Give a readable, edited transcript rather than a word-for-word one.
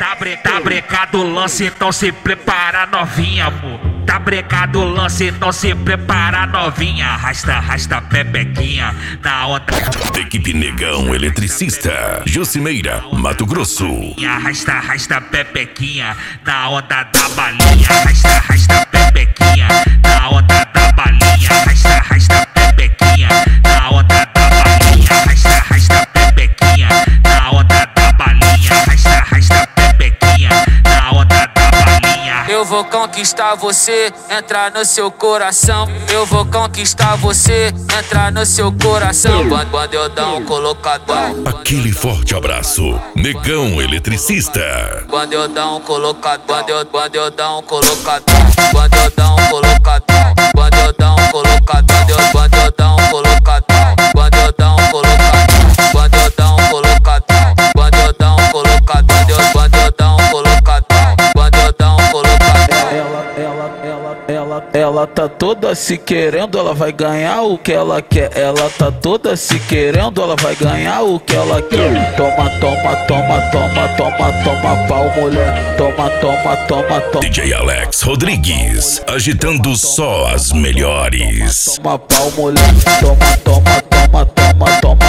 Tá brecado o lance, então se prepara novinha, amor. Tá brecado o lance, então se prepara novinha. Arrasta pepequinha na onda. Equipe Negão Eletricista, Josimeira, Mato Grosso. Arrasta pepequinha na onda da balinha. Arrasta pepequinha na onda da balinha. Arrasta pepequinha na onda da balinha. Arrasta pepequinha na onda da balinha. Arrasta pepequinha na onda da balinha. Eu vou conquistar você, entrar no seu coração. Eu vou conquistar você, entrar no seu coração. Quando eu dar um colocadão. Aquele forte abraço, Negão Eletricista. Quando eu dar um colocadão. Quando eu dar um colocadão. Quando eu dar um colocadão. Quando eu dar um colocadão. Quando eu dar um colocadão. Quando eu dar um colocadão. Quando eu dar um colocadão. Quando eu dar um colocadão. Quando eu dar um colocadão. Quando eu dar um colocadão. Ela tá toda se querendo, ela vai ganhar o que ela quer. Ela tá toda se querendo, ela vai ganhar o que ela quer. Toma pau, mulher. Toma. DJ Alex Rodrigues, agitando só as melhores. Toma pau, mulher. Toma.